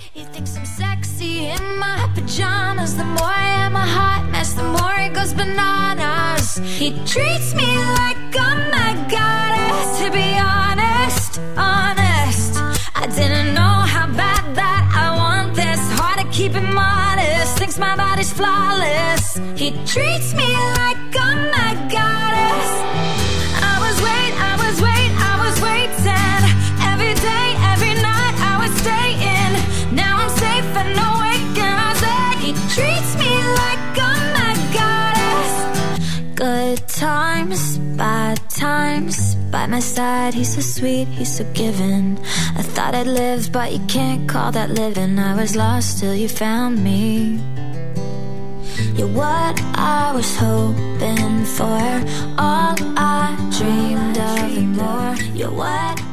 He thinks I'm sexy in my pajamas. The more I am a hot mess, the more he goes bananas. He treats me like I'm a goddess. To be honest, I didn't know how bad that I want this. Hard to keep him honest, thinks my body's flawless. He treats me like I'm a goddess. I was waiting. Every day, every night I was staying. Now I'm safe and awake and I say he treats me like I'm a goddess. Good times, bad times, by my side he's so sweet, he's so giving. I thought I'd live, but you can't call that living. I was lost till you found me. You're what I was hoping for, all I dreamed of and more. You're what